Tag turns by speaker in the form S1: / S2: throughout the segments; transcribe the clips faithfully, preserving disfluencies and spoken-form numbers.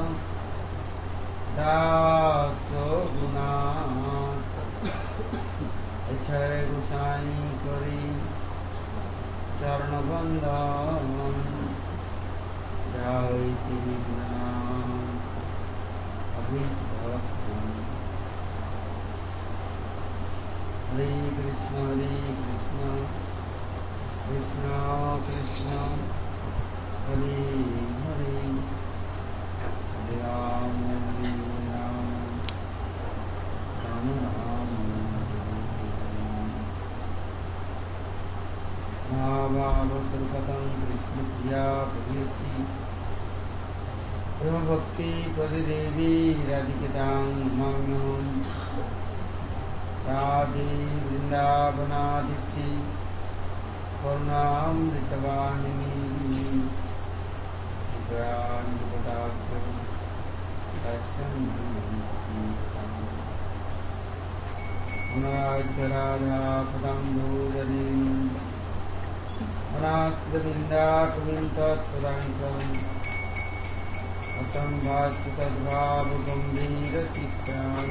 S1: daso guna echay gusai kori charana bandhan jai tivina abhisbhaktam. Hare Krishna, Hare Krishna, Krishna Krishna, Hare Hare, Hare Rama, Hare Rama, Rama Rama, Bhagavatam Krishna Priya Purisi, Prema Bhakti Padidevi Radhikatang Mamyam, Radhe Vrindavanadisi Purnamritavanini Vikrantipadatta Dasanamritam Munajjarada Padambhujadim Manasvidindakavintatpadankam Asambhasutadvabhagambhirachitram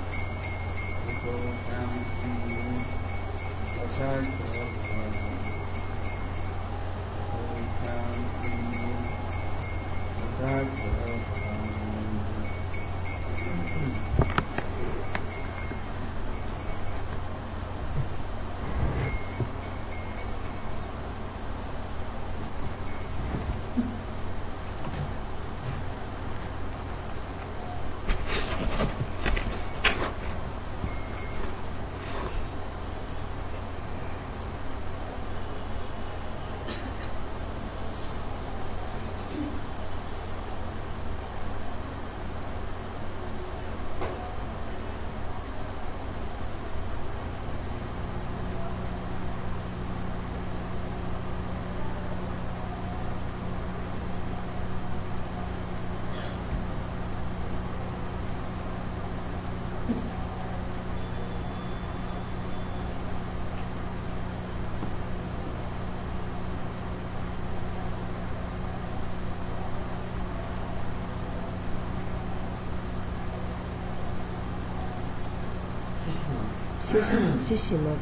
S2: Шишимат.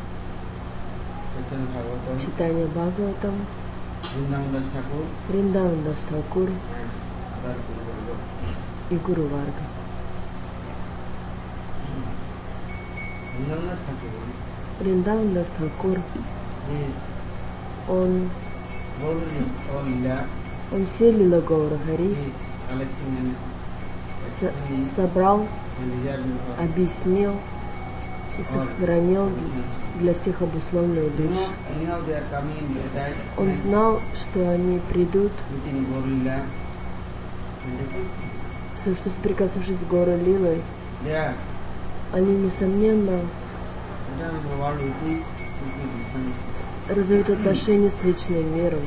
S2: Читание Бхагаватам. Вриндаван Дас Тхакур и Гуру Варга. Вриндаван Дас Тхакур, он, он все лила Гаура Хари собрал, объяснил и сохранил для всех обусловленную душу. Он знал, что они придут, все, что соприкоснувшись с Гаура Лилой, они, несомненно, разовьют отношения с вечным миром.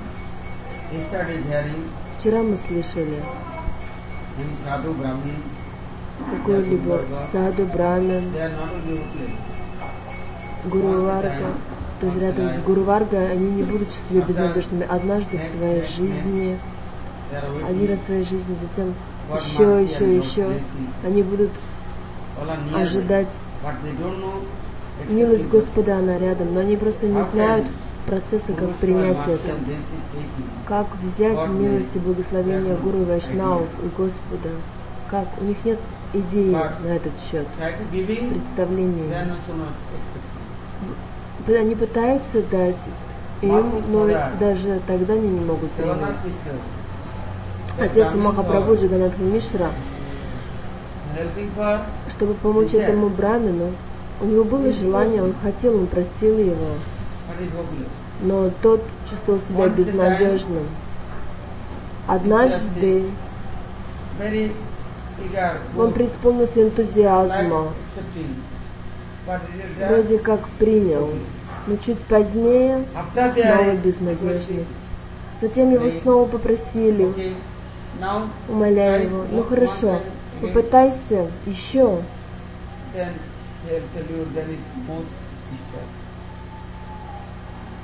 S2: Вчера мы слышали, какой-либо саду, брамин, Гуру Варга, то есть рядом с Гуру Варгой они не будут чувствовать себя безнадежными однажды в своей жизни, один раз в своей жизни, затем еще, еще, еще. Они будут ожидать милость Господа, она рядом, но они просто не знают процесса, как принять это. Как взять милость и благословение Гуру Вайшнавов и Господа. Как? У них нет идеи на этот счет, представления. Они пытаются дать им, но даже тогда они не могут принять. Отец Махапрабху Джаганатха Мишра, чтобы помочь этому брамину, у него было желание, он хотел, он просил его, но тот чувствовал себя безнадежным. Однажды он преисполнился энтузиазма, вроде как принял, но чуть позднее снова безнадежность. Затем его снова попросили, умоляя его, ну хорошо, попытайся еще.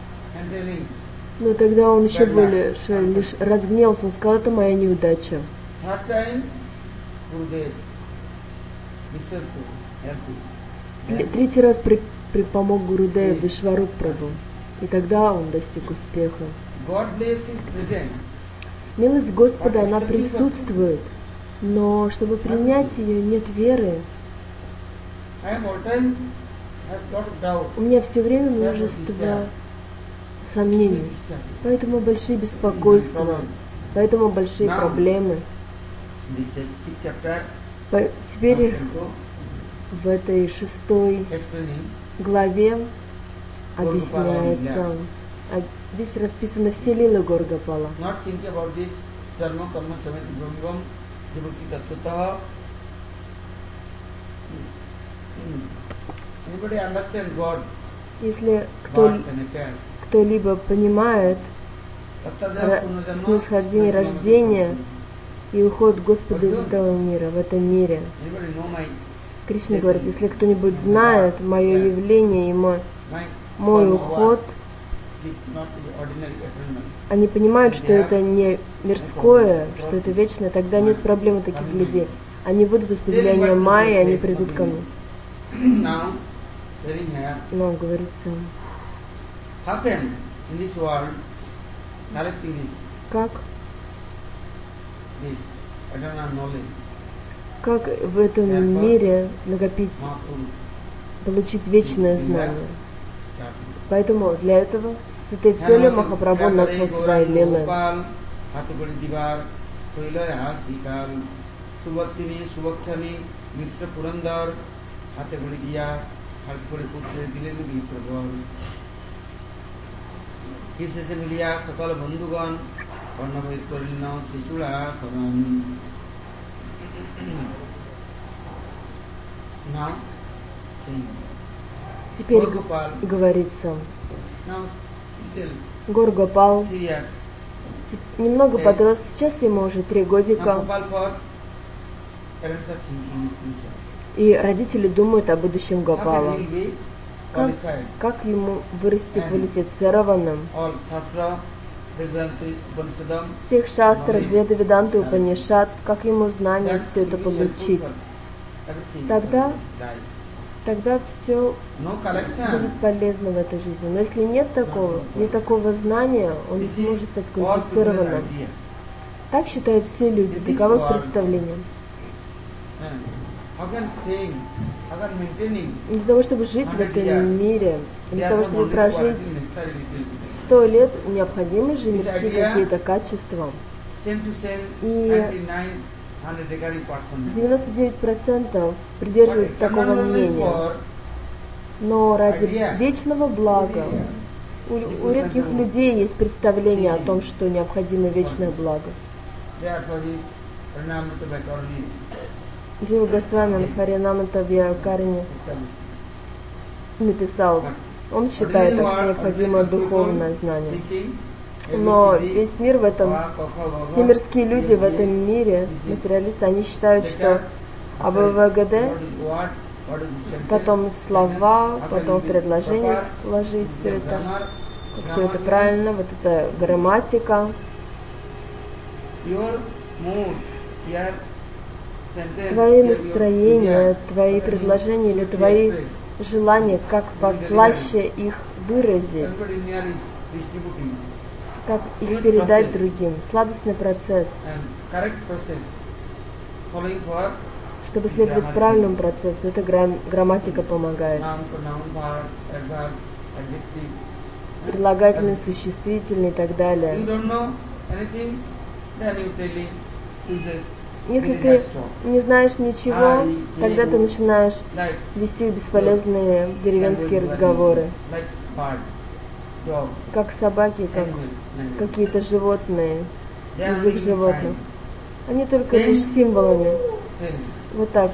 S2: Но тогда он еще более лишь разгневался, он сказал, это моя неудача.
S1: Third time, Gurudev, Vishwapur, helped.
S2: Тре- Третий раз при, при помог Гурудев Вишваруп Прабху, и тогда он достиг успеха.
S1: God bless is present.
S2: Милость Господа, она присутствует, но чтобы принять ее, нет веры.
S1: I am all time have lot of doubt.
S2: У меня все время множество сомнений, поэтому большие беспокойства, поэтому большие проблемы.
S1: This sixth chapter,
S2: По- Теперь
S1: also
S2: в этой шестой
S1: explaining
S2: главе объясняется, а здесь расписаны все лилы Горгопала.
S1: not thinking about this dharma karma samati brahmam devaki tattvataha. Anybody understand God?
S2: Если кто,
S1: God and affairs.
S2: кто-либо понимает ра- снисхождение рождения и уход Господа из этого мира, в этом мире,
S1: Anybody know my
S2: Кришна говорит, если кто-нибудь знает мое явление и мой,
S1: my
S2: мой
S1: karma
S2: уход,
S1: this not the ordinary eternal.
S2: они понимают, что это не мирское, что это вечное, тогда нет проблем у таких людей. Они выйдут из подземелья Майи, они придут ко мне.
S1: Now, telling here,
S2: Но говорится,
S1: how can in this world collecting this,
S2: как,
S1: this eternal knowledge,
S2: как в этом мире накопить,
S1: Mahaprabhu
S2: получить вечное знание.
S1: started.
S2: Поэтому для этого с этой целью Махапрабху начал свои лилы.
S1: হাতকড়ি দিবার কৈলয় হাসিকাল সুবর্তিনী সুবক্ষানী মিশ্র পুরন্দর হাতে করে দিয়া হাত করে পুত্রে দিলেন বিপ্রবর কি শেষে মিলিয়া সকল বন্ধুগণ কর্ণভেদ করিল শ্রীচূড়া করণ Now, saying,
S2: Теперь
S1: Горгопал,
S2: говорится,
S1: now, little,
S2: Горгопал
S1: three years.
S2: тип- немного подрос, сейчас ему уже три
S1: Now,
S2: годика,
S1: Gopal for parents are thinking in future.
S2: и родители думают о будущем
S1: How
S2: Гопала.
S1: can he be
S2: Как,
S1: qualified?
S2: как ему вырасти квалифицированным?
S1: All Shastra, Vedanta, Upanishadam,
S2: Всех шастров, Веда, Веданты, Упанишат, как ему знания все это получить?
S1: everything.
S2: Тогда-
S1: Die.
S2: Тогда все
S1: No collection.
S2: будет полезно в этой жизни. Но если нет такого, нет такого знания, он не
S1: This
S2: сможет
S1: is
S2: стать
S1: all people's
S2: квалифицированным.
S1: idea.
S2: Так считают все люди, таково их представление.
S1: And how can staying, how can maintaining,
S2: И для того, чтобы жить в этом мире, для того, чтобы
S1: only
S2: прожить
S1: quality necessary little bit.
S2: сто лет, необходимы же мирские какие-то качества.
S1: Same to same,
S2: И
S1: ninety-nine hundred regarding person.
S2: девяносто девять процентов придерживаются такого мнения. Но ради вечного блага у, у редких людей есть представление о том, что необходимо вечное благо. Джива Госвами в Харинамата Вьякарине написал, он считает, так, что необходимо духовное знание. Но весь мир в этом, все мирские люди в этом мире, материалисты, они считают, что АБВГД, потом слова, потом предложения сложить все это, как все это правильно, вот это грамматика. Твои настроения, твои предложения или твои желания, как послаще их выразить, как их передать другим. Сладостный процесс. Чтобы следовать правильному процессу, эта грам- грамматика помогает. Прилагательные, существительные и так далее. Если ты не знаешь ничего, тогда ты начинаешь вести бесполезные деревенские разговоры. Как собаки, как какие-то животные, язык животных. Они только лишь символами. Вот так.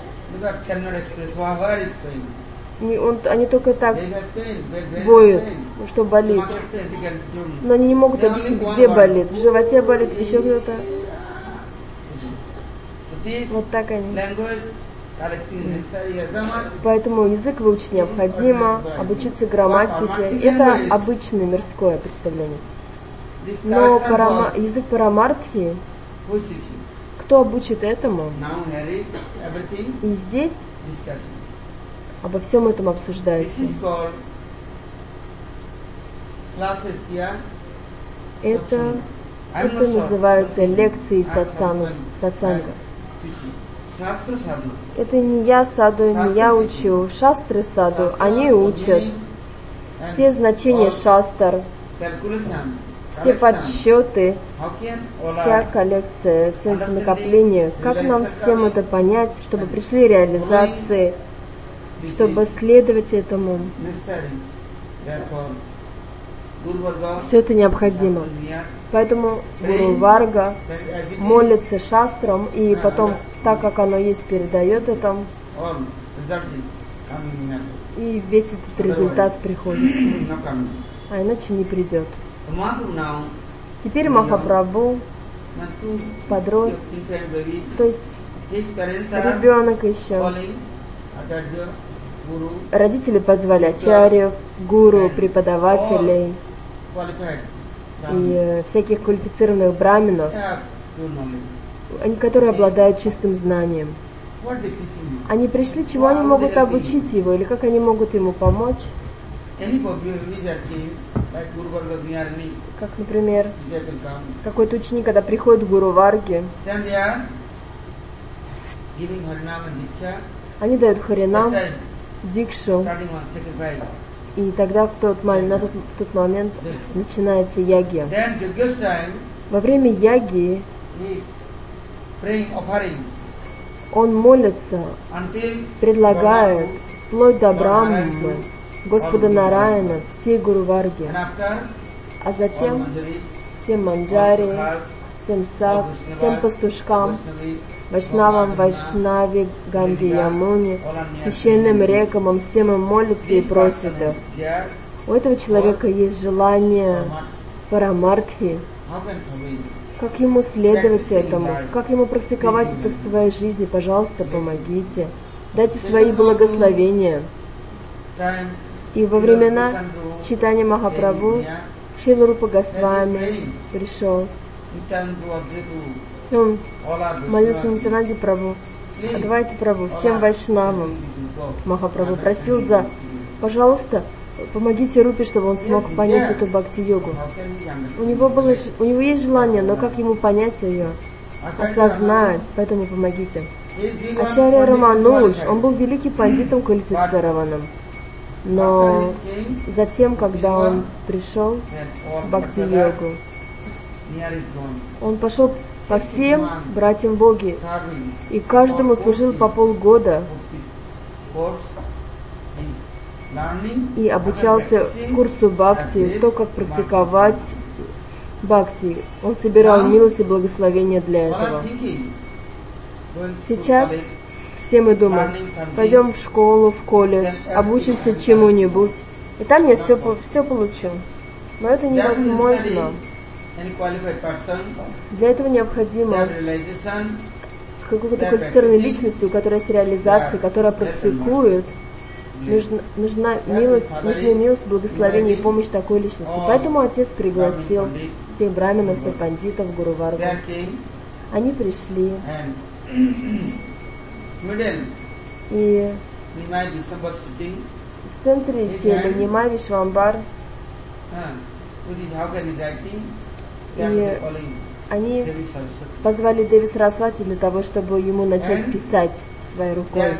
S2: Не, он, они только так воют, что болит. Но они не могут объяснить, где болит. В животе болит, еще кто-то. Вот так они. Поэтому язык выучить необходимо, обучиться грамматике. Это обычное мирское представление. Но парама, язык парамартхи, кто обучит этому?
S1: Now here is everything
S2: И здесь
S1: discussion.
S2: обо всем этом
S1: This
S2: обсуждается.
S1: is called classes here.
S2: Это, это называются лекции сатсанга. сатсанга.
S1: Shastra sadhu.
S2: Это не я саду, не я учу. Шастры саду, они учат. Все значения шастр,
S1: Calculation.
S2: все подсчеты,
S1: How can all
S2: вся
S1: our
S2: коллекция, все эти накопления. Как нам всем это понять, чтобы пришли реализации, чтобы следовать этому?
S1: necessary? Therefore, Guru Varga
S2: Все это необходимо. Поэтому Гуру Варга молится шастрам, и потом, так как оно есть, передает это,
S1: all result is coming here.
S2: и весь этот результат приходит.
S1: No coming.
S2: А иначе не придет.
S1: So Mahaprabhu now
S2: Теперь Махапрабху
S1: wants to
S2: подрос,
S1: infant baby.
S2: то есть
S1: His parents are
S2: ребенок еще.
S1: calling Acharya, Guru,
S2: Родители позвали ачарьев, гуру, преподавателей
S1: qualified.
S2: и э, всяких квалифицированных браминов,
S1: They have pure knowledge.
S2: они, которые обладают чистым знанием.
S1: What they teaching you?
S2: Они пришли, чего они могут обучить его, или как они могут ему помочь,
S1: Any baby that came, like Guru Varga, we are any,
S2: как, например,
S1: they will come.
S2: какой-то ученик, когда приходит к Гуру Варге,
S1: Then they are giving Harinam and Diksha.
S2: они дают
S1: That
S2: харинам,
S1: time,
S2: дикшу,
S1: starting on sacrifice.
S2: и тогда в тот, мо- на тот, в тот момент начинается ягья.
S1: Then Yajna's time,
S2: Во время ягьи
S1: he is praying, offering
S2: он молится,
S1: until
S2: предлагает вплоть до Брахмы, Господа Нараяна, всей Гуру Варги,
S1: and after
S2: а
S1: all
S2: затем
S1: Manjaris,
S2: всем
S1: all
S2: манджари,
S1: Sakhas,
S2: всем сак, всем пастушкам, Вайшнавам, Вайшнави, Ганге, Ямуне, священным рекам, он всем им молится и просит их. У этого человека есть желание парамартхи.
S1: how can we?
S2: Как ему следовать этому? Как ему практиковать это в своей жизни? Пожалуйста, помогите. Дайте свои благословения.
S1: Time
S2: И во времена читания Махапрабху Шрила Рупа Госвами пришел.
S1: he turned to observe
S2: И он
S1: all our
S2: молился
S1: Vaishnavas.
S2: Нитянанде Прабху. Отдавайте Прабху всем вайшнавам. Махапрабху просил за, пожалуйста, помогите Рупе, чтобы он смог понять эту бхакти-йогу.
S1: How can we understand?
S2: У него, было, ж- у него есть желание, но как ему понять ее, осознать, поэтому помогите. Ачарья Раманудж, он был великий пандитом квалифицированным. Но затем, когда он пришел в бхакти-йогу, он пошел по всем братьям боги, и каждому служил по полгода и обучался курсу бхакти, то, как практиковать бхакти. Он собирал милость и благословение для этого. Сейчас все мы думаем, пойдем в школу, в колледж, обучимся чему-нибудь, и там я все, все получу. Но это невозможно. Для этого необходимо какой-то квалифицированной личности, у которой есть реализация, которая практикует. Нужна, нужна милость, нужна милость, благословение и помощь такой личности. Поэтому отец пригласил всех браминов, всех пандитов в Гуру Варгу. Они пришли, и в центре сели Нимай Вишвамбар, и они позвали Деви Сарасвати для того, чтобы ему начать писать своей рукой.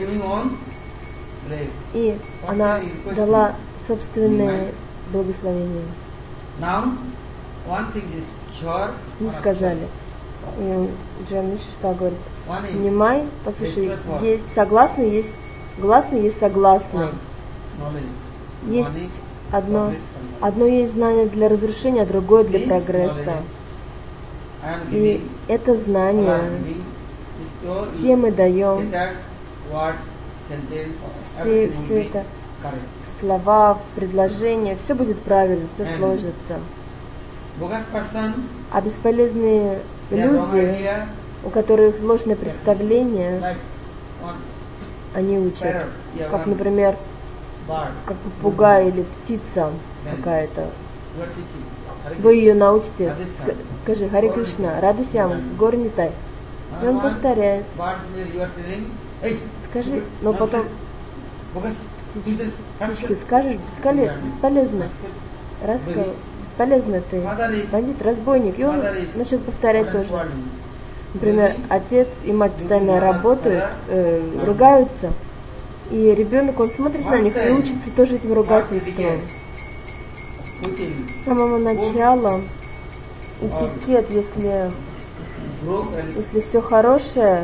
S2: И она дала собственное благословение. Не сказали. И Джан Миши стал говорить, Нимай, послушай, есть согласный, есть гласный, есть согласный. Есть одно, одно есть знание для разрушения, а другое для прогресса. И это знание все мы даем, все, все это слова, предложения, все будет правильно, все сложится. А бесполезные люди, у которых ложное представление, они учат, как, например, как попугай или птица какая-то. Вы ее научите, скажи, Харе Кришна, Радхашьяма, Горнитай. И он повторяет. Скажи, но потом птичке скажешь, бесколе- бесполезно. Раска... Бесполезно ты, бандит, разбойник. И он начнет повторять тоже. Например, отец и мать постоянно работают, э, ругаются, и ребенок, он смотрит на них и учится тоже этим ругательством. С самого начала этикет, если, если все хорошее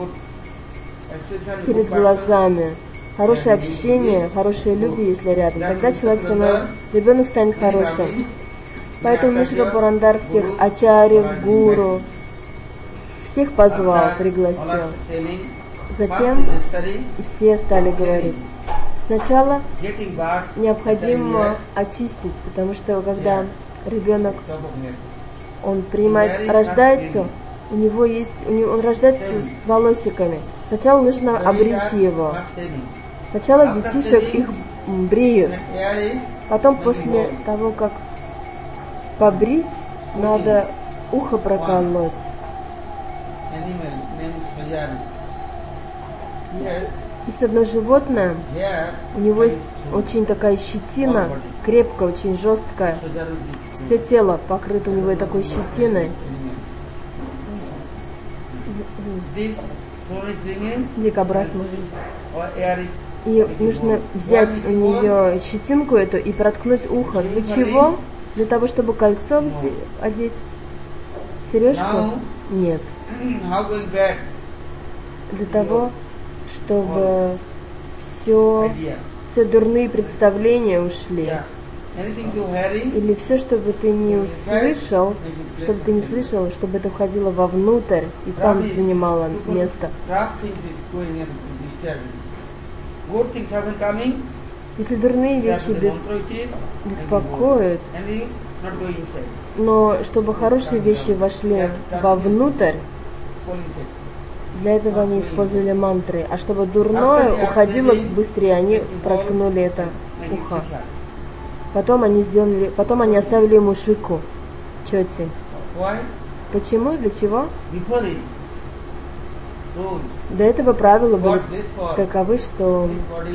S2: перед глазами, хорошее общение, хорошие люди, если рядом, тогда человек становится, ребенок станет хорошим. Поэтому Мишра Пурандар всех ачарьев, гуру, всех позвал, пригласил. Затем все стали говорить. Сначала необходимо очистить, потому что когда ребенок, он принимает, рождается, у него есть, у него, он рождается с волосиками. Сначала нужно обрить его. Сначала детишек их бреют. Потом после того, как побрить, надо ухо проколоть. Есть одно животное, у него есть очень такая щетина, крепкая, очень жесткая. Все тело покрыто у него такой щетиной. Дикобразно. И нужно взять у нее щетинку эту и проткнуть ухо. Для чего? Для того, чтобы кольцо одеть. Сережку? Нет. Для того, чтобы все, все дурные представления ушли. Или все, чтобы ты не услышал, чтобы ты не слышал, чтобы это входило вовнутрь и там занимало место. Если дурные вещи бес... беспокоят, но чтобы хорошие вещи вошли вовнутрь, для этого они использовали мантры. А чтобы дурное уходило быстрее, они проткнули это ухо. Потом они сделали, потом они оставили ему шику, чети. Почему? Для чего? До этого правила были таковы, что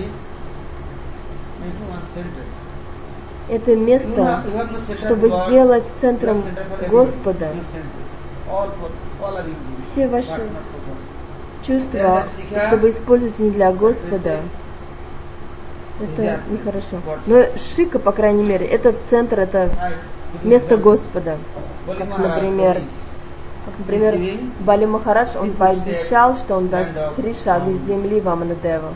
S2: это место, чтобы сделать центром Господа. Все ваши чувства, чтобы использовать не для Господа, это нехорошо. Но шика, по крайней мере, это центр, это место Господа. Как, например, как, например, Бали Махарадж, он пообещал, что он даст три шага с земли Ваманадеву.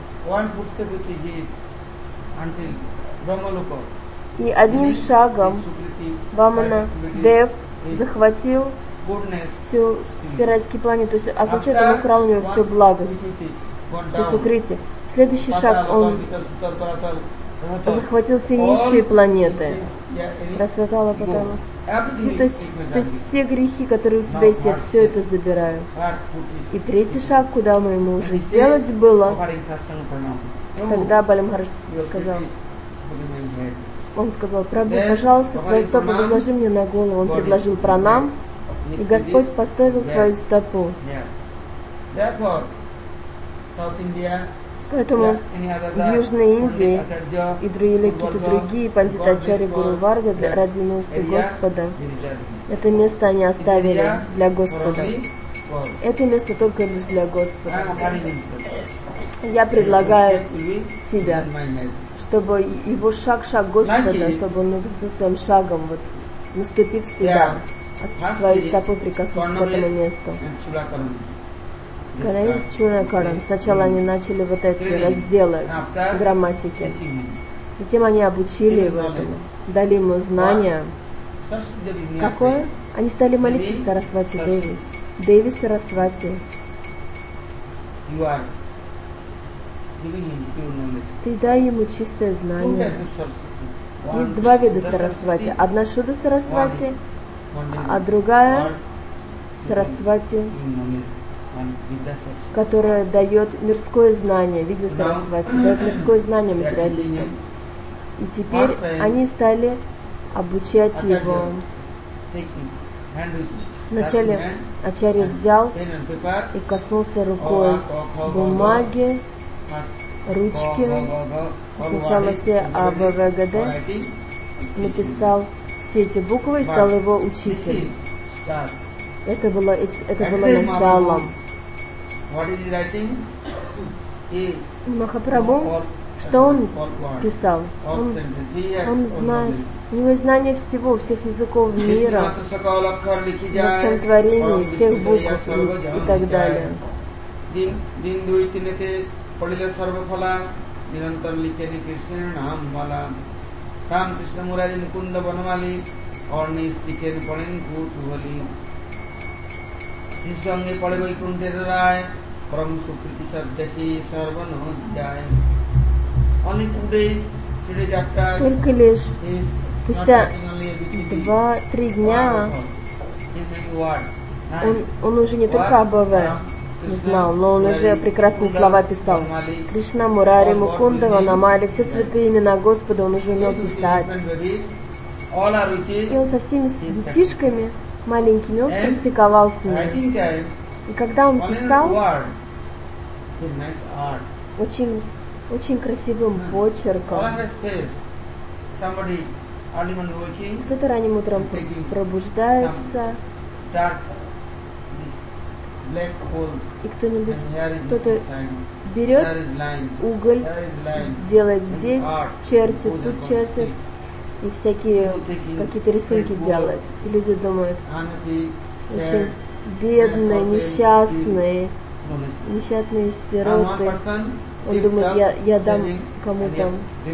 S2: И одним шагом Ваманадев захватил всю, все райские планеты, то есть означает, он украл у него всю благость, все сукрити. Следующий шаг, он захватил все низшие планеты. Расцветало потом. Все, то, есть, то есть все грехи, которые у тебя есть, я все это забираю. И третий шаг, куда мы ему уже сделать было, тогда Бали Махарадж сказал, он сказал: Прабху, пожалуйста, свои стопы возложи мне на голову. Он предложил пранам, и Господь поставил свою стопу. Поэтому в Южной Индии и другие какие-то другие пандитачари Гуру Варга ради милости Господа, это место они оставили для Господа. Это место только лишь для Господа. Я предлагаю себя, чтобы его шаг-шаг Господа, чтобы он назывался своим шагом, вот, наступив сюда, а своей стопой прикоснуться к этому месту. Чунакарам. Сначала они начали вот эти разделы грамматики. Затем они обучили его этому, дали ему знания. Какое? Они стали молиться Сарасвати Деви. Деви Сарасвати. Ты дай ему чистое знание. Есть два вида Сарасвати. Одна Шуда Сарасвати, а другая Сарасвати, которая дает мирское знание, видя Сарасвати, дает мирское знание материалистам. И теперь они стали обучать его Вначале ачарья взял и коснулся рукой бумаги, ручки, сначала все А, Б, В, Г, Д, написал все эти буквы и стал его учителем. Это было, это было началом. Махапрабху, что он писал? Он, он знает, у него есть знание всего, всех языков мира, во всем творении, всех букв и, и так далее. Только лишь спустя два-три дня он, он уже не только АБВ не знал, но он уже прекрасные слова писал. Кришна, Мурари, Мукунда, Ванамали, все святые имена Господа он уже умел писать. И он со всеми детишками маленькими, он практиковал с ними. И когда он писал, очень, очень красивым почерком, кто-то ранним утром пробуждается, и кто-нибудь, кто-то берет уголь, делает здесь, чертит, тут чертит, и всякие какие-то рисунки делает. И люди думают, очень бедные, несчастные, несчастные сироты. Он думает, я, я дам кому-то,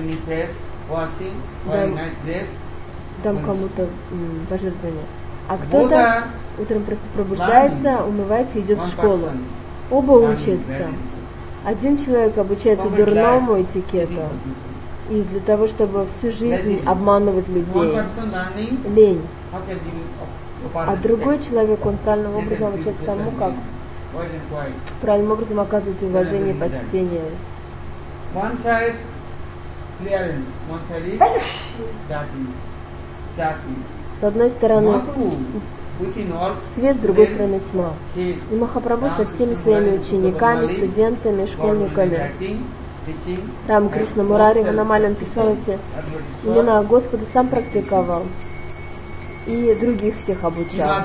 S2: дам, дам кому-то м, пожертвование. А кто-то утром просто пробуждается, умывается и идет в школу. Оба учатся. Один человек обучается дурному этикету, и для того, чтобы всю жизнь обманывать людей, лень. А другой человек, он правильным образом обучается тому, как правильным образом оказывать уважение и почтение. С одной стороны свет, с другой стороны тьма. И Махапрабху со всеми своими учениками, студентами, школьниками, Рама Кришна Мурари Ванамали, он писал эти имена Господа, сам практиковал и других всех обучал.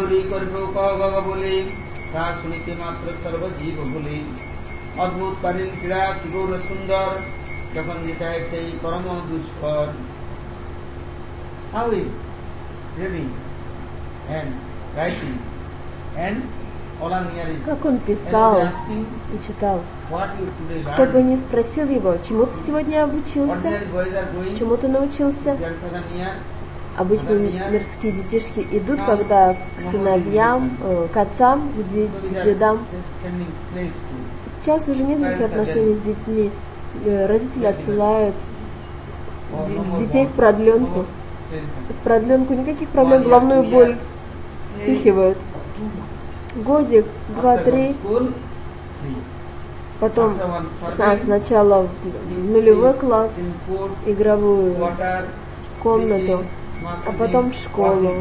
S2: Как он писал и читал. Кто бы ни спросил его, чему ты сегодня обучился, чему ты научился. Обычно мирские детишки идут, когда к сыновьям, э, к отцам, к дедам. Сейчас уже нет никаких отношений с детьми. Родители отсылают детей в продленку. В продленку никаких проблем, головную боль спихивают. Годик, два-три. Потом а, сначала в нулевой класс, игровую комнату, а потом в школу.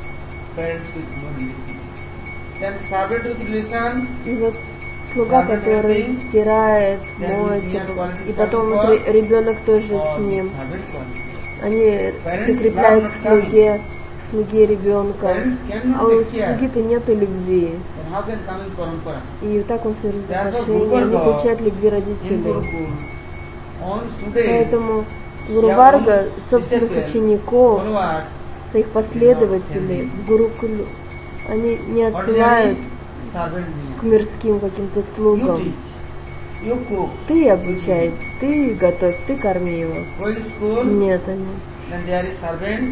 S2: И вот слуга, который стирает, моет, и потом ребенок тоже с ним. Они прикрепляют к слуге, к слуге ребенка, а у слуги-то нету любви. И так он все разрушение, не получает любви родителей. Поэтому Гуру Варга собственных учеников, своих последователей в Гурукулу, они не отсылают к мирским каким-то слугам. Ты обучай, ты готовь, ты корми его. Нет, они.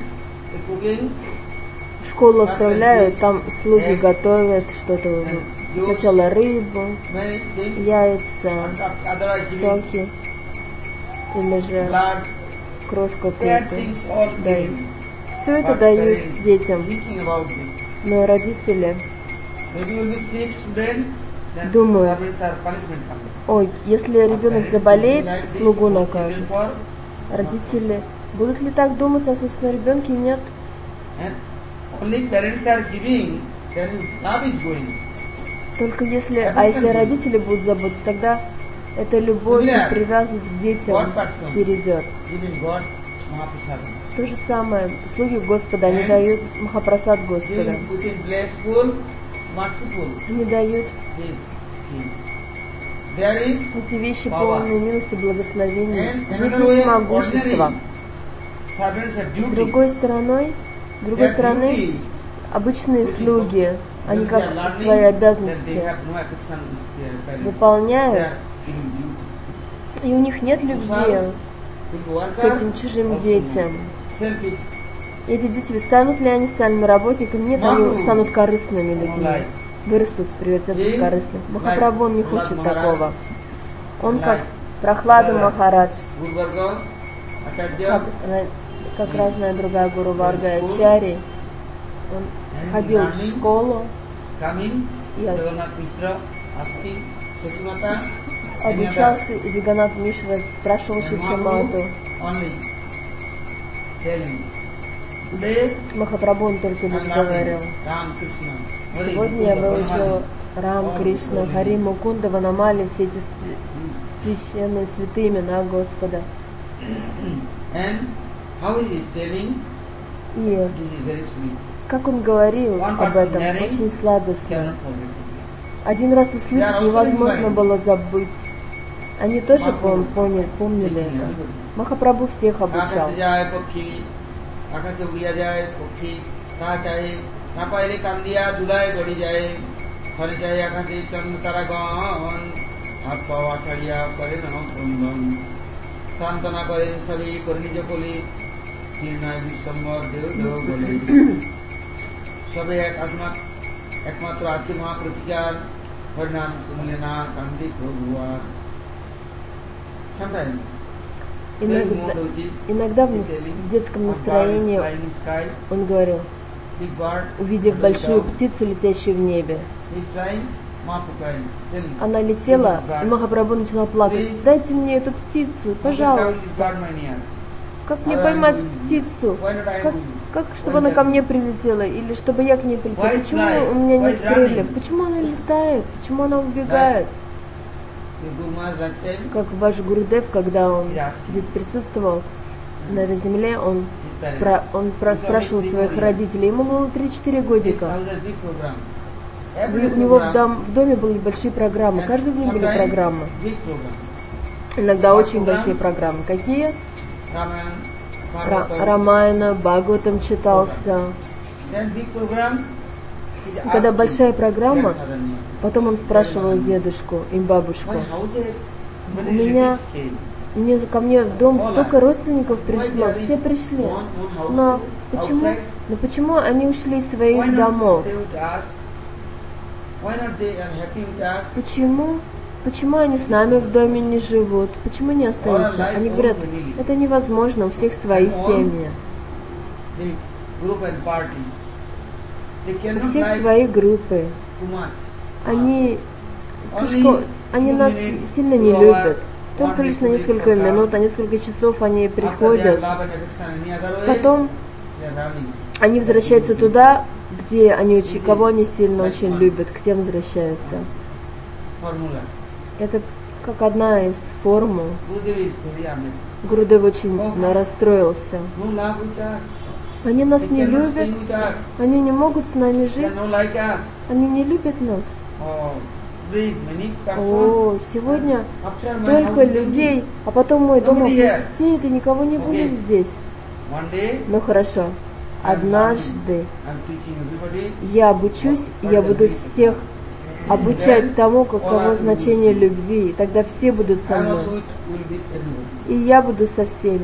S2: В школу отправляют, там слуги готовят что-то. Сначала рыбу, яйца, соки или же кровь какую-то. Да. Все это дают детям. Но родители думают, ой, если ребенок заболеет, слугу накажут. Родители будут ли так думать о собственном ребенке? Нет.
S1: then his love is going.
S2: Только если, а если родители будут заботиться, тогда эта любовь и привязанность к детям перейдет. То же самое, слуги Господа, они дают Махапрасад Господа. Они дают эти вещи полные милости, благословения. В них есть могущество. С другой стороны, с другой стороны, обычные слуги, они как свои обязанности выполняют, и у них нет любви к этим чужим детям. Эти дети, станут ли они социальными работниками? Нет, они станут корыстными людьми, вырастут, превратятся в корыстных. Махапрабху он не хочет такого. Он как Прохлада Махарадж, как, как разная другая Гуру Варга и Ачарьи. Он ходил в школу и обучался, и Джаганнат Мишра спрашивал Шичимату. Махапрабху он только лишь говорил: сегодня я выучил Рам, Кришна, Хари, Мукунда, Ванамали, все эти священные святые имена Господа. И как он говорил об этом, очень сладостно. Один раз услышать невозможно было забыть. Они тоже помнили, помнили это. Махапрабху всех обучал. Иногда, иногда в детском настроении он говорил, увидев большую птицу, летящую в небе. Она летела, и Махапрабху начала плакать. Дайте мне эту птицу, пожалуйста. Как мне поймать птицу? Как, как чтобы она ко мне прилетела? Или чтобы я к ней прилетела? Почему у меня нет крыльев? Почему она летает? Почему она убегает? Как ваш Гурудев, когда он здесь присутствовал, на этой земле, он, спра- он спрашивал своих родителей. Ему было три-четыре годика. У него в, дом, в доме были большие программы. Каждый день были программы. Иногда очень большие программы. Какие? Рамайна, Бхагаватам читался. И когда большая программа, потом он спрашивал дедушку и бабушку: у меня, мне, ко мне в дом столько родственников пришло, все пришли, но почему, но почему они ушли из своих домов? Почему? Почему они с нами в доме не живут? Почему не остаются? Они говорят, это невозможно, у всех свои семьи. У всех свои группы. Они слишком, они нас сильно не любят. Только лишь на несколько минут, на несколько часов они приходят. Потом они возвращаются туда, где они очень, кого они сильно очень любят, к тем возвращаются. Это как одна из формул. Гурудев очень расстроился. Они нас не любят, они не могут с нами жить, они не любят нас. О, сегодня столько людей, а потом мой дом опустеет и никого не будет здесь. Ну хорошо, однажды я обучусь, и я буду всех обучать тому, каково значение любви, и тогда все будут со мной. И я буду со всеми.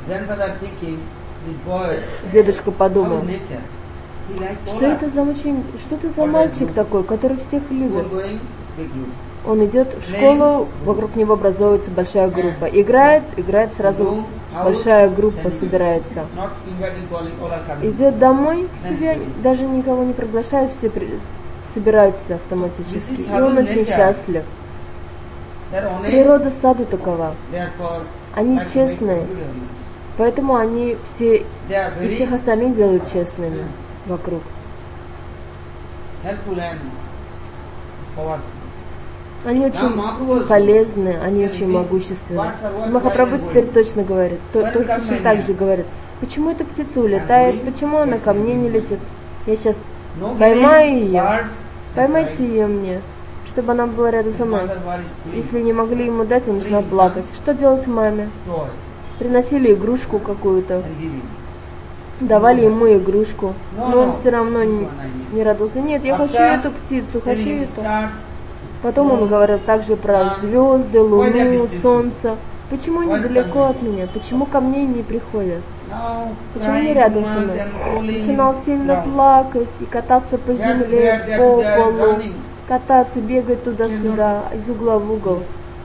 S2: Дедушка подумал, что это за очень, что это за мальчик такой, который всех любит. Он идет в школу, вокруг него образуется большая группа. Играет, играет сразу большая группа собирается. Идет домой к себе, даже никого не приглашает, все при... собираются автоматически. И он очень счастлив. Природа саду такова. Они честные. Поэтому они все и всех остальных делают честными вокруг.
S1: helpful and powerful.
S2: Они очень полезны, они очень могущественны. Махапрабху теперь точно говорит, то, то, точно так же говорит. Почему эта птица улетает? Почему она ко мне не летит? Я сейчас поймаю ее, поймайте ее мне, чтобы она была рядом со мной. Если не могли ему дать, он начинал плакать. Что делать маме? Приносили игрушку какую-то, давали ему игрушку, но он все равно не, не радовался. Нет, я хочу эту птицу, хочу эту. Потом он говорил также про звезды, луну, солнце. Почему они далеко от меня? Почему ко мне не приходят? Почему не рядом со мной? Начинал сильно плакать и кататься по земле, по полу, кататься, бегать туда-сюда, из угла в угол.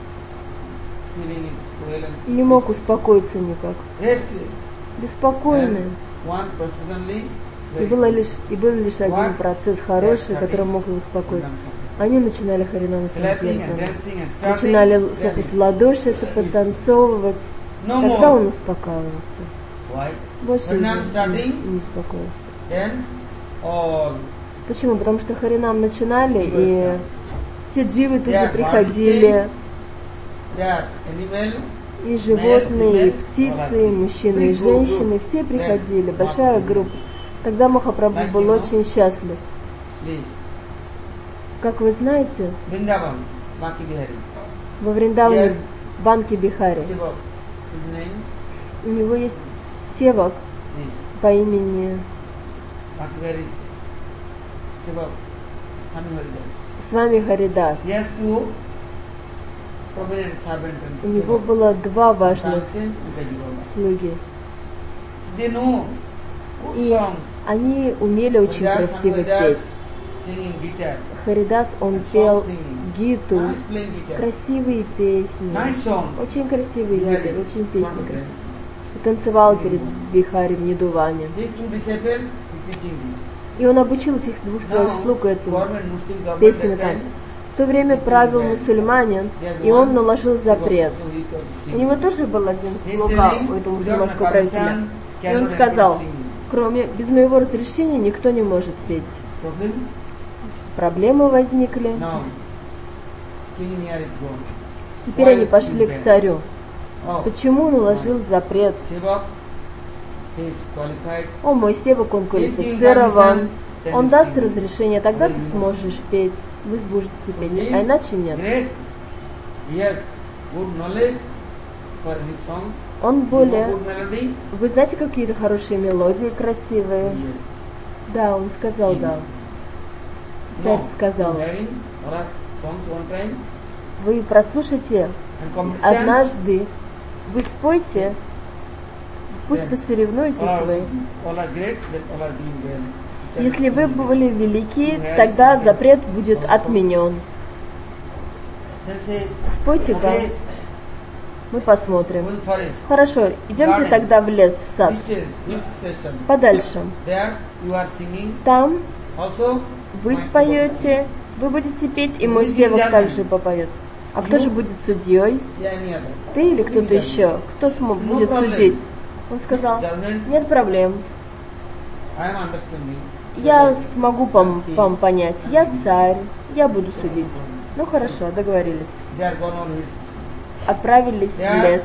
S2: И не мог успокоиться никак. Беспокойный. И, было лишь, и был лишь один процесс хороший, который мог его успокоить. Они начинали Харинама Санкиртан, начинали хлопать в ладоши, это потанцовывать. Тогда он успокаивался. Больше уже не, не успокоился. Почему? Потому что Харинам начинали, и все дживы тут же приходили. И животные, и птицы, и мужчины, и женщины, все приходили, большая группа. Тогда Махапрабху был очень счастлив. Как вы знаете, во Вриндаване Банки Бихари у него есть севак по имени Свами Харидас. У него было два важных слуги. И они умели очень красиво петь. Харидас, он пел гиту, красивые песни, очень красивые гиты, очень песни красивые. И танцевал перед Бихари в Нидуване. И он обучил этих двух своих слуг этим песням и танцам. В то время правил мусульманин, и он наложил запрет. У него тоже был один слуга у этого мусульманского правителя. И он сказал, кроме, без моего разрешения никто не может петь. Проблемы возникли. Теперь они пошли к царю. Почему он наложил запрет? О, мой севак, он квалифицирован. Он даст разрешение, тогда ты сможешь петь. Вы будете петь, а иначе нет. Он более... Вы знаете какие-то хорошие мелодии, красивые? Да, он сказал, да. Царь сказал, вы прослушайте однажды, вы спойте, пусть посоревнуетесь вы. Если вы были велики, тогда запрет будет отменен. Спойте-ка, мы посмотрим. Хорошо, идемте тогда в лес, в сад, подальше. Там вы споете, вы будете петь, и мой севак также попоет. А кто же будет судьей? Ты или кто-то еще? Кто смог, будет судить? Он сказал, нет проблем. Я смогу вам, вам понять. Я царь, я буду судить. Ну хорошо, договорились. Отправились в лес.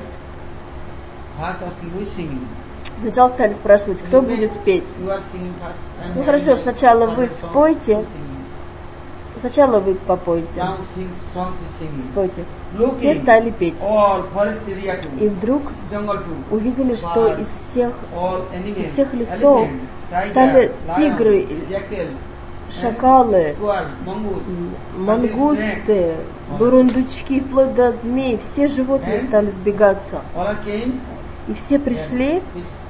S2: Сначала стали спрашивать, кто будет петь. Ну хорошо, сначала вы спойте. Сначала вы попойте. Спойте. Все стали петь. И вдруг увидели, что из всех, из всех лесов стали тигры, шакалы, мангусты, бурундучки, вплоть до змей. Все животные стали сбегаться. И все пришли,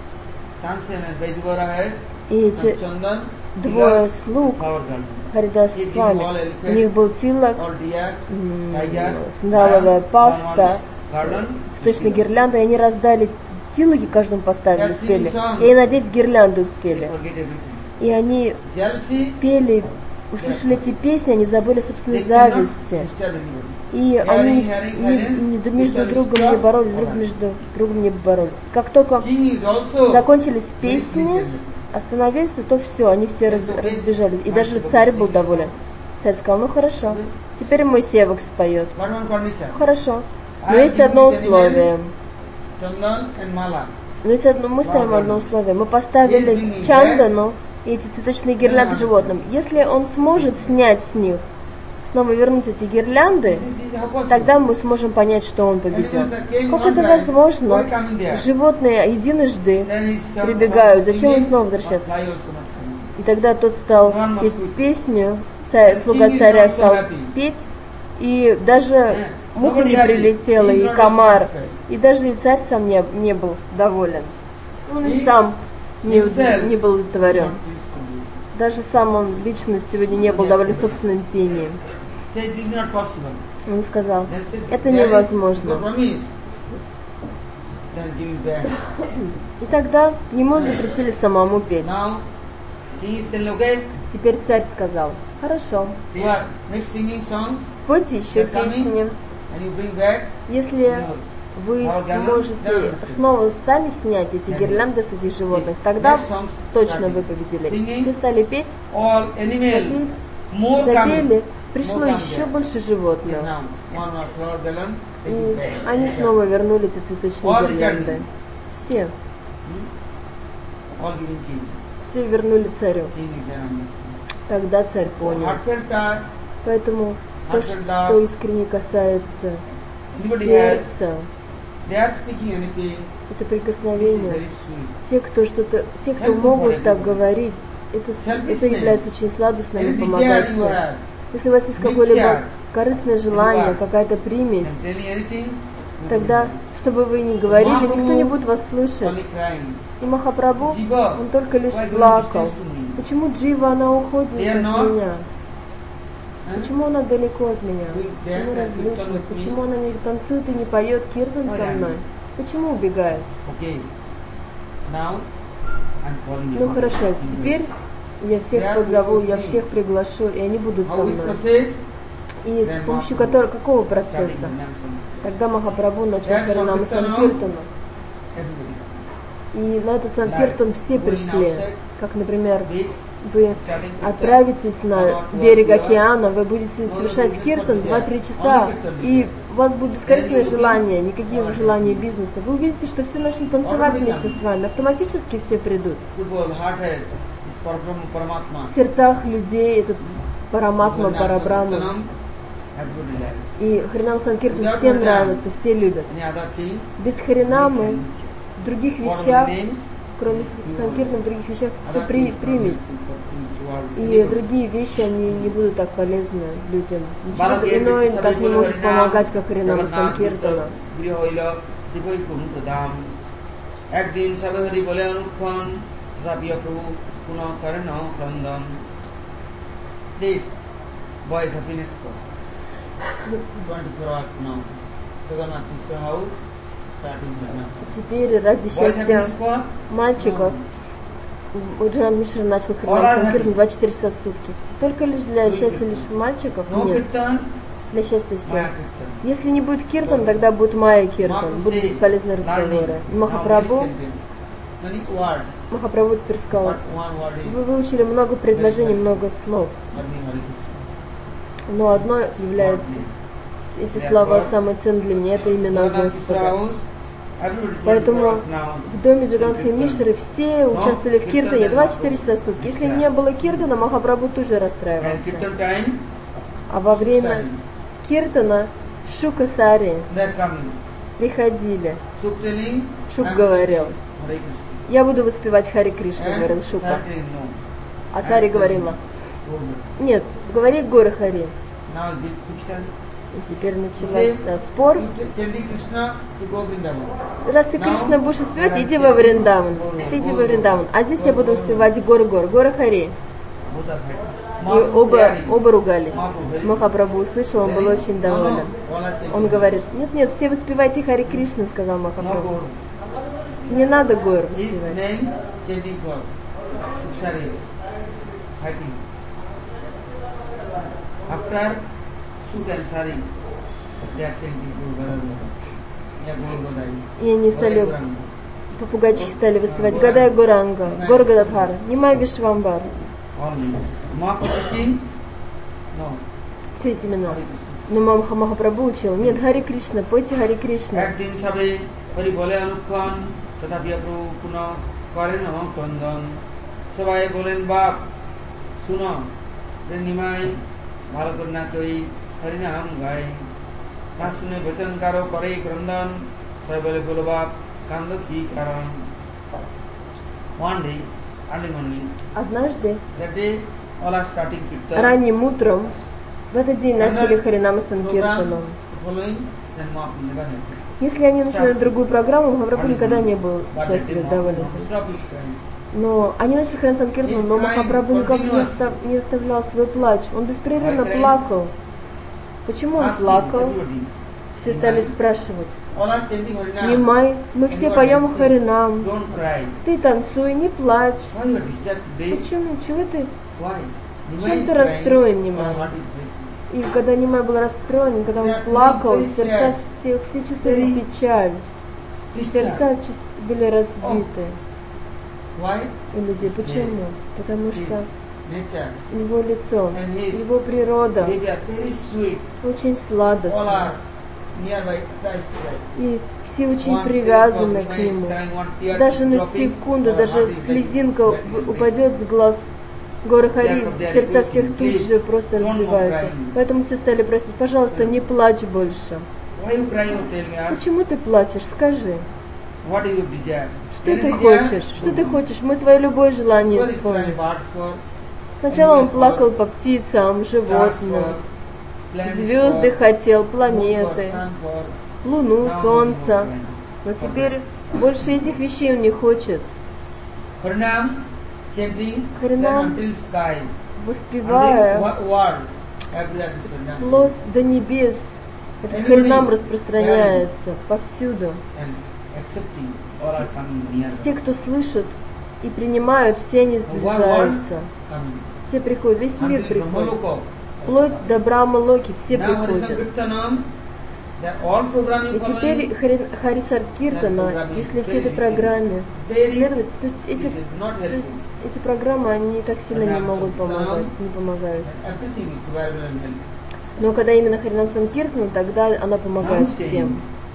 S2: и эти двое слуг, Харидас с вами, у них был тилак, сандаловая паста, цветочная гирлянда, и они раздали тилаки, каждому поставили, спели, и надеть гирлянду успели. И они пели, услышали эти песни, они забыли собственной зависти. И они не, не, между другом не боролись, друг между другом не боролись. Как только закончились песни, остановился, то все, они все раз, разбежались. И даже царь был доволен. Царь сказал, ну хорошо, теперь мой севок споет. Хорошо. Но есть одно условие. Но есть одно, мы ставим одно условие. Мы поставили чандану и эти цветочные гирлянды животным. Если он сможет снять с них, снова вернуть эти гирлянды, тогда мы сможем понять, что он победил. Как это возможно? Животные единожды прибегают, зачем им снова возвращаться? И тогда тот стал петь песню, царь, слуга царя стал петь, и даже муха не прилетела, и комар, и даже и царь сам не, не был доволен. Он и сам не, не был удовлетворен. Даже сам он, личность, сегодня не был доволен собственным пением. Он сказал, это невозможно. И тогда ему запретили самому петь. Теперь царь сказал, хорошо, спойте еще песни. Если вы сможете снова сами снять эти гирлянды с этих животных, тогда точно вы победили. Все стали петь, запеть, запели, пришло еще больше животных. И они снова вернули эти цветочные гирлянды. Все. Все вернули царю. Тогда царь понял. Поэтому то, что искренне касается сердца, это прикосновение. Те, кто что-то, те, кто могут так говорить, это, это является очень сладостным и помогает всем. Если у вас есть какое-либо корыстное желание, какая-то примесь, тогда, чтобы вы не говорили, никто не будет вас слышать. И Махапрабху, он только лишь плакал. Почему Джива, она уходит от меня? Почему она далеко от меня? Почему разлучена? Почему она не танцует и не поет киртан со мной? Почему убегает? Ну хорошо, теперь я всех позову, я всех приглашу, и они будут со мной. И с помощью которого, какого процесса? Тогда Махапрабху начал Харинама Санкиртану. И на этот Санкиртан все пришли. Как, например, вы отправитесь на берег океана, вы будете совершать киртан два-три часа, и у вас будет бескорыстное желание, никаких желаний бизнеса. Вы увидите, что все начнут танцевать вместе с вами, автоматически все придут. В сердцах людей этот Параматма, Парабрахма. И Харинам Санкиртан всем нравится, все любят. Без Харинамы в других вещах, кроме Санкиртана, в других вещах все при, примесь. И другие вещи, они не будут так полезны людям. Ничего иное так не может помогать, как Харинама Санкиртана. Теперь ради счастья мальчиков Джанат Мишра начал Харинам Санкиртан двадцать четыре часа в сутки. Только лишь для счастья лишь мальчиков? Нет. Для счастья всех. Если не будет киртан, тогда будет майя киртан, будут бесполезные разговоры. Махапрабху Махапрабху теперь сказал, вы выучили много предложений, много слов. Но одно является, эти слова самые ценные для меня, это именно Господа. Поэтому в доме Джаганатха Мишры все участвовали в киртане двадцать четыре часа в сутки. Если не было киртана, Махапрабху тут же расстраивался. А во время киртана Шука Сари приходили. Шук говорил, я буду воспевать Хари Кришна, говорил Шука. А Сари говорила, нет, говори Гора Хари. И теперь начался спор. Раз ты Кришна будешь воспевать, иди во Вриндаван. Ты иди во Вриндаван. А здесь я буду воспевать Гор-Гор, Гора Хари. И оба, оба ругались. Махапрабху услышал, он был очень доволен. Он говорит, нет, нет, все воспевайте Хари Кришна, сказал Махапрабху. Не надо Гор воспевать. И они стали попугайчики стали воспевать Гадая Горанга, Гора Гададхара, Нимай Вишвамбар. Все эти имена. Но Мамха Махапрабху учил, нет, Хари Кришна, пойте Хари Кришна. Однажды, ранним утром, в этот день начали Харинама Санкиртаном. Если они начинали другую программу, Махапрабху никогда не был счастлив, доволен. Но они начали Харинама Санкиртаном, но Махапрабху никак не, остав, не оставлял свой плач. Он беспрерывно плакал. Почему он плакал? Все стали спрашивать. Нимай, мы все поем Харинам. Ты танцуй, не плачь. Почему? Чего ты? Чем ты расстроен, Нимай? И когда Нимай был расстроен, когда он плакал, сердца всех, все чувствовали печаль. Сердца были разбиты у людей. Почему? Потому что его лицо, его природа очень сладостна. И все очень привязаны к нему. Даже на секунду, даже слезинка упадет с глаз Гора Хари, сердца всех тут же просто разбиваются. Поэтому все стали просить, пожалуйста, не плачь больше. Почему ты плачешь? Скажи. Что ты хочешь? Что ты хочешь? Мы твое любое желание исполним. Сначала он плакал по птицам, животным. Звезды хотел, планеты, луну, солнце. Но теперь больше этих вещей он не хочет. Харинам, воспевая вплоть до небес, этот Харинам распространяется повсюду. Все, все, кто слышит и принимают, все они сближаются. Все приходят, весь мир приходит. Вплоть до Брахма Локи, все приходят. И теперь Харисар Киртана, если все этой программе следует, то есть, эти, то есть эти программы, они так сильно не могут помогать, не помогают. Но когда именно Харинам Санкиртана, тогда она помогает всем.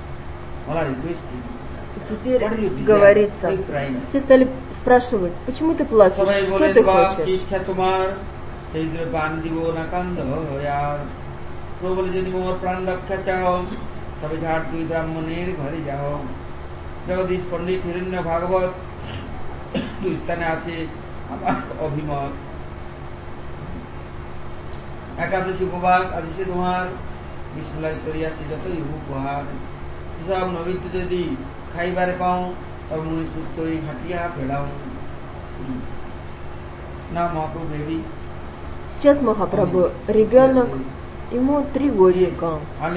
S2: И теперь говорится, все стали спрашивать, почему ты плачешь, что ты хочешь?
S1: একাদশী উপবাস আদিশে তোমার বিষ্ণুলাই করিয়াছি যতই উপহার সব নবীত্ব যদি খাইবারে পাও তবে মুনি সুস্থ হয়ে ঘাটিয়া ফেরাও না মহাপ্রভু বেবি.
S2: Сейчас Махапрабху ребенок, ему три годика.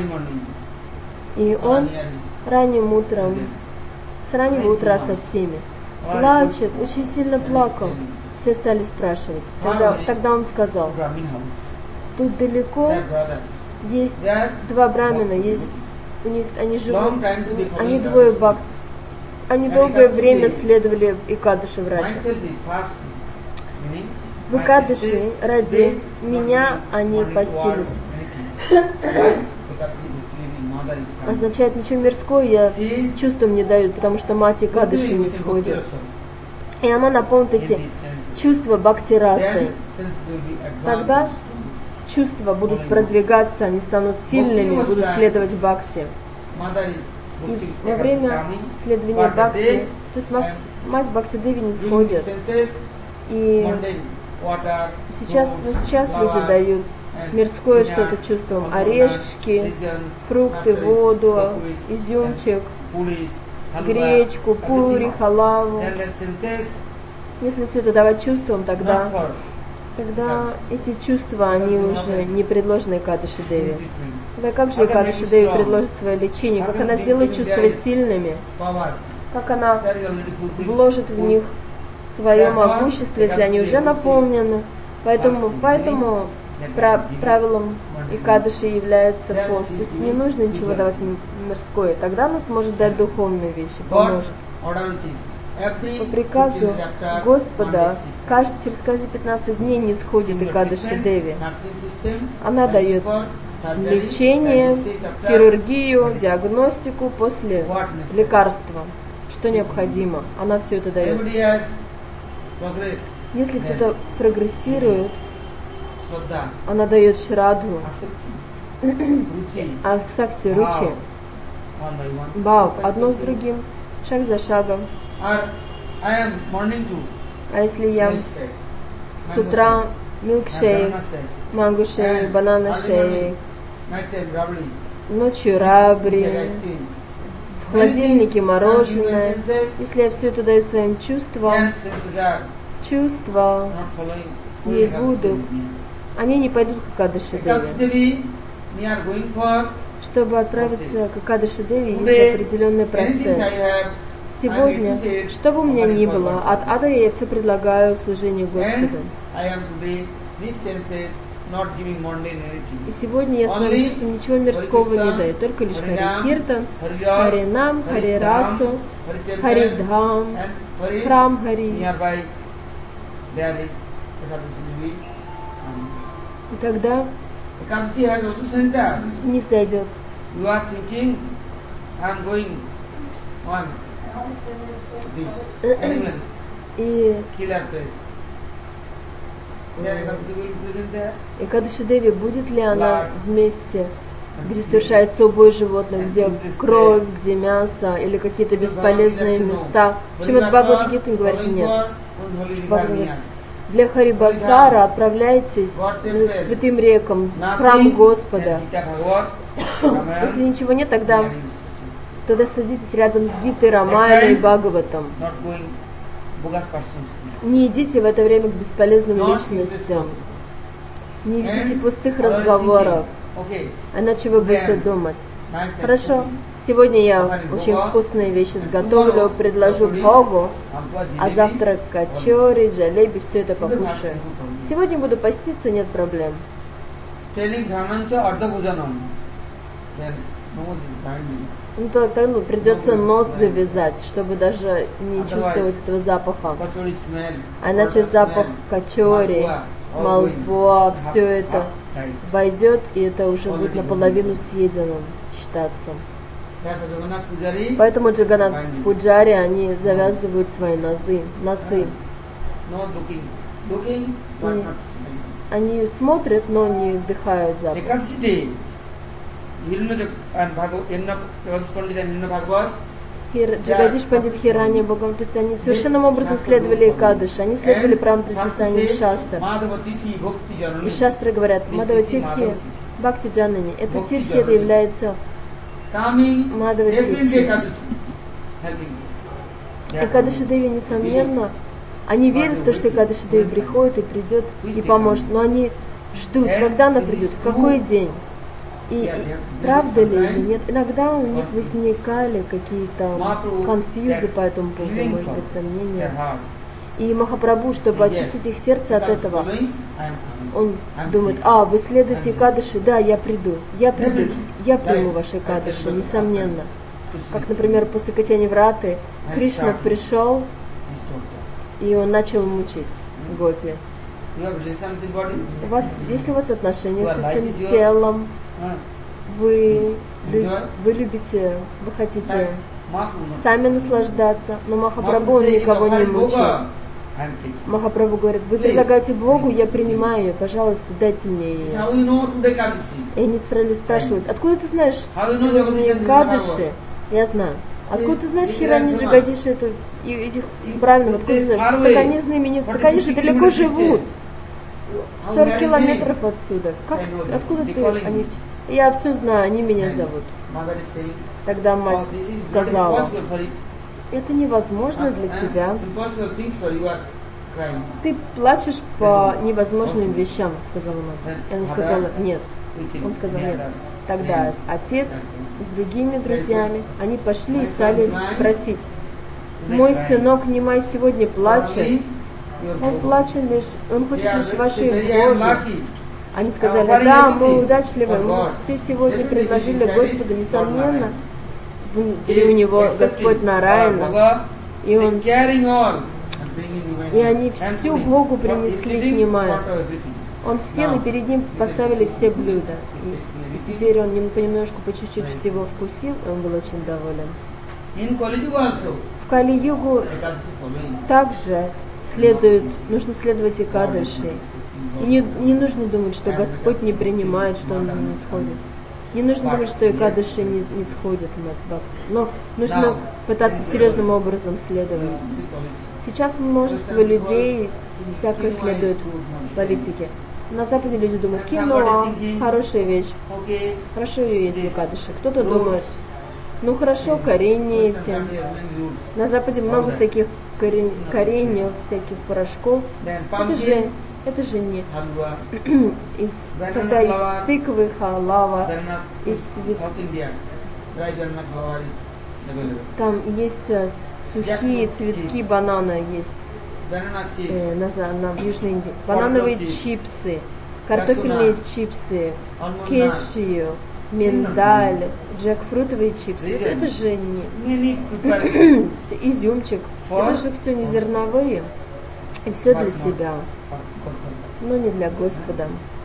S2: И он ранним утром, с раннего утра со всеми, плачет, очень сильно плакал. Все стали спрашивать. Тогда, тогда он сказал, тут далеко есть два брамина, есть у них, они живут, они двое бак, они долгое время следовали Экадаши врати. В Экадаши ради меня они постились. Означает, ничего мирского я чувствам не дают, потому что мать Экадаши не сходит. И она наполнит эти чувства бхакти-расы. Тогда чувства будут продвигаться, они станут сильными, будут следовать бхакти. И во время следования бхакти, то есть мать Бхакти-деви не сходит. И сейчас, ну сейчас люди дают мирское что-то чувством, орешки, фрукты, воду, изюмчик, гречку, пури, халаву. Если все это давать чувствам, тогда, тогда эти чувства, они уже не предложены Экадаши Деви. Тогда как же Экадаши Деви предложит свое лечение? Как она сделает чувства сильными? Как она вложит в них свое могущество, если они уже наполнены? Поэтому, поэтому Пра- правилом Экадаши является пост. То есть не нужно ничего давать мирское. Тогда она сможет дать духовные вещи, поможет. По приказу Господа каждый, через каждые пятнадцать дней не сходит Экадаши Деви. Она дает лечение, хирургию, диагностику после лекарства. Что необходимо, она все это дает. Если кто-то прогрессирует, она дает шраду, асакти, ручи, бав, одно с другим, шаг за шагом. А если я с утра милкшейк, манго шейк, банана шейк, ночью рабри, в холодильнике мороженое, если я все это даю своим чувствам, чувства не будут, они не пойдут к Экадаши Деви. Чтобы отправиться к Экадаши Деви, есть определенный процесс. Сегодня, что бы у меня ни было, от ада я все предлагаю в служении Господу. И сегодня я своим чувством ничего мирского не даю, только лишь Хари Киртан, Хари Нам, Хари Расу, Хари Дхам, Храм Хари. И тогда не сойдет. И Экадаши Деви, будет ли она в месте, где совершается убой животных, где кровь, где мясо или какие-то бесполезные места? Шримад Бхагавад-гита говорит нет. Для Харибасара отправляйтесь к святым рекам, в храм Господа. Если ничего нет, тогда, тогда садитесь рядом с Гитой, Рамайной и Бхагаватом. Не идите в это время к бесполезным личностям. Не ведите пустых разговоров, иначе вы будете думать. Хорошо, сегодня я очень вкусные вещи сготовлю, предложу Богу, а завтра качори, джалеби, все это покушаю. Сегодня буду поститься, нет проблем. Ну, тогда ну, придется нос завязать, чтобы даже не чувствовать этого запаха. А иначе запах качори, малбуа, все это войдет, и это уже будет наполовину съеденным считаться. Поэтому Джаганнат Пуджари, они завязывают свои носы. носы. Они, они смотрят, но не вдыхают запах. Джагадиш Пандит Хиранья Бхагаван, то есть они совершенным образом следовали Экадаши, они следовали правым предписаниям Шастра. И Шастры говорят, Мадхава Тирхи, Бхакти Джанани, это Тирхи, это является Мадхава Тирхи. Экадаши Деви, несомненно, они верят в то, что Экадаши Деви приходит и придет и поможет, но они ждут, когда она придет, в какой день. И правда ли или нет, иногда у них возникали какие-то конфьюзы по этому поводу, может быть, сомнения. И Махапрабху, чтобы очистить их сердце от этого, он думает, а, вы следуете Экадаши, да, я приду, я приду, я приму ваши Экадаши, несомненно. Как, например, после Катьяни Враты Кришна пришел, и он начал мучить гопи. У вас, есть ли у вас отношения с этим телом? Вы, вы любите, вы хотите сами наслаждаться, но Махапрабху он никого не мучил. Махапрабху говорит, вы предлагаете Богу, я принимаю ее, пожалуйста, дайте мне ее. И они спрашивают, откуда ты знаешь сегодня Экадаши? Я знаю. Откуда ты знаешь Хиранья Джагадиши, это, и этих правильно, откуда ты знаешь? Так они знаменитые, так они же далеко живут. сорок километров отсюда. Как, откуда ты о них? Я все знаю, они меня зовут. Тогда мать сказала, это невозможно для тебя. Ты плачешь по невозможным вещам, сказала мать. И она сказала, нет. Он сказал, нет. Тогда отец с другими друзьями, они пошли и стали просить. Мой сынок Нимай сегодня плачет. Он плачет лишь, он хочет лишь вашей любви. Они сказали, да, мы удачливы, мы все сегодня предложили Господу, несомненно, внутри у него Господь Нараяна, и он, и они всю Богу принесли к Нимаю. Он сел, и перед ним поставили все блюда. И, и теперь он понемножку, по чуть-чуть всего вкусил, и он был очень доволен. В Кали-югу также следует, нужно следовать Экадаши. И не, не нужно думать, что Господь не принимает, что Он не сходит. Не нужно думать, что Экадаши не, не сходит в Мацбхакти. Но нужно пытаться серьезным образом следовать. Сейчас множество людей всякое следует политике. На Западе люди думают, кино, хорошая вещь, хорошо ее есть в Экадаши. Кто-то думает, ну хорошо, коренья эти. На Западе много всяких корен, кореньев, всяких порошков. Это же, это же не. из, когда из тыквы, халава, из цвет... Там есть сухие цветки банана есть. Э, на, на, в Южной Индии. Банановые чипсы, картофельные чипсы, кешью, миндаль, джекфрутовые чипсы. Это, это же не изюмчик. Это же все не зерновые. И все для себя. Но не для Господа.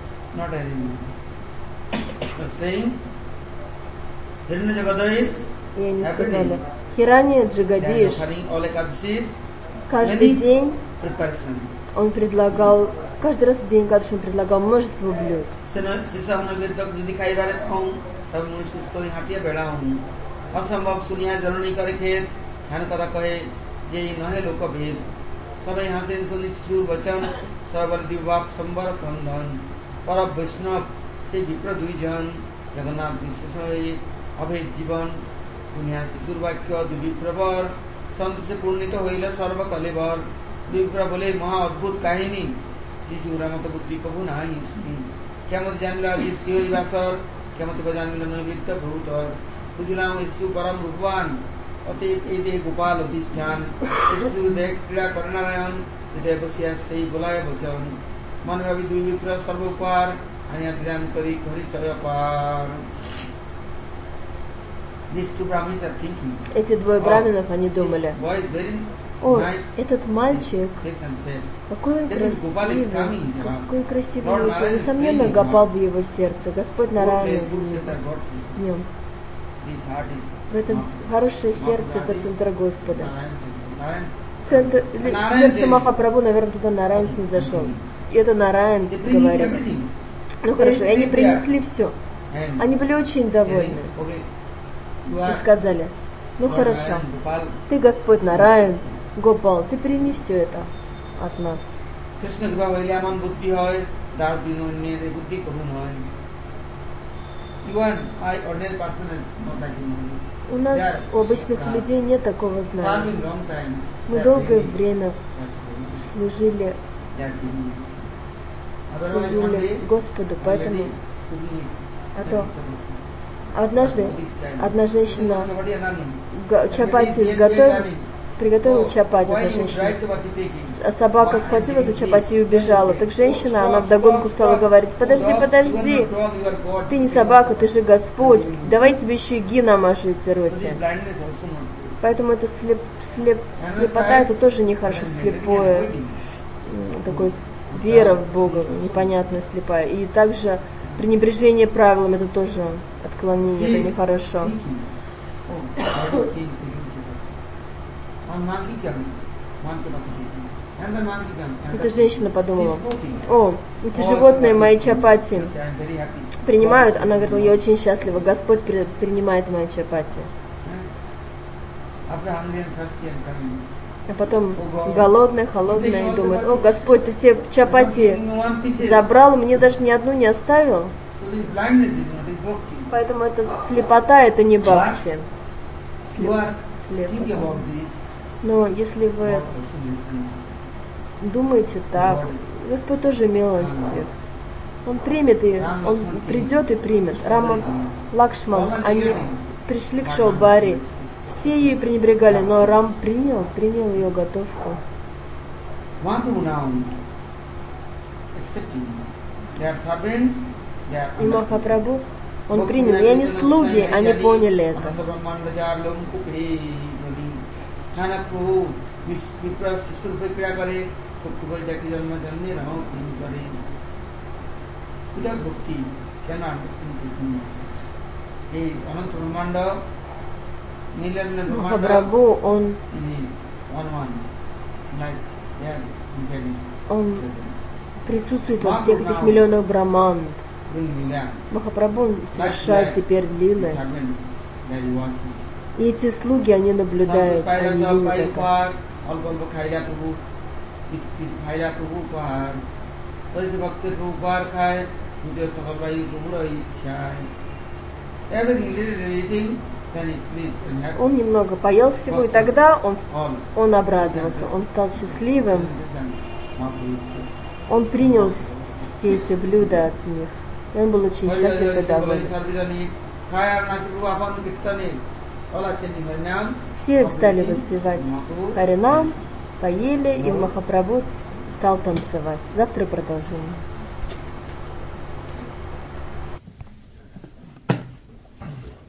S2: И они сказали, Хирани Джагадиш, каждый день он предлагал, каждый раз в день Экадаши он предлагал множество блюд.
S1: সন্তোষে পূর্ণিত হইল সর্বকলেবর বিপ্রা বলে মহা অদ্ভুত কাহিনী শিশুরা মতো বুদ্ধি কবু নাই কেমন জানিল আজি শ্রী বাসর কেমন জানিল নৈবেদ্য ভূতর বুঝলাম ঈশ্বু পরম রূপবান অতএব এই দেহ গোপাল অধিষ্ঠান ঈশ্বু দেহ ক্রীড়া করে নারায়ণ হৃদয় বসিয়া সেই বলায় বচন মনে ভাবি দুই বিপ্রা সর্বোপার আনিয়া বিরাম করি হরিশয় পার.
S2: Эти двое браминов, они думали, о, этот мальчик, какой он красивый, какой красивый мальчик. Несомненно, Гопал в его сердце, Господь Нараяна в нем. В этом хорошее сердце — это центр Господа. Центр, сердце Махапрабху, наверное, туда Нараян снизошел. И это Нараян говорит. Ну хорошо, и они принесли все. Они были очень довольны. И сказали, ну хорошо, ты Господь Нараян, Гопал, ты прими все это от нас. У нас, у обычных людей, нет такого знания. Мы долгое время служили, служили Господу, поэтому... А то однажды одна женщина чапати изготовила, приготовила чапати, одна женщина. А собака схватила эту чапати и убежала. Так женщина, она вдогонку стала говорить, подожди, подожди, ты не собака, ты же Господь, давай тебе еще и ги намажу эти роти. Поэтому это слеп, слеп, слепота, это тоже нехорошо, слепое, такое вера в Бога, непонятная слепая. И также пренебрежение правилам — это тоже отклонение, это нехорошо. Эта женщина подумала, о, эти животные мои чапати принимают. Она говорила, я очень счастлива, Господь принимает мои чапати. А потом голодная, холодная, и думает, о, Господь, ты все чапати забрал, мне даже ни одну не оставил. Поэтому это слепота, это не бхакти. Слепота. Но если вы думаете так, Господь тоже милостив. Он примет и Он придет и примет. Рама, Лакшман, они пришли к Шалбари. Все ее пренебрегали, но Рам принял, принял ее готовку. И Махапрабху, он принял, и они слуги, они поняли это. Махапрабху, он, он присутствует во всех этих миллионах браманд. Махапрабху совершает теперь лилы. И эти слуги, они наблюдают, они видят это. Он немного поел всего, и тогда он, он обрадовался, он стал счастливым. Он принял все эти блюда от них. И он был очень счастлив и доволен. Все стали воспевать Харинам, поели, и Махапрабху стал танцевать. Завтра продолжение.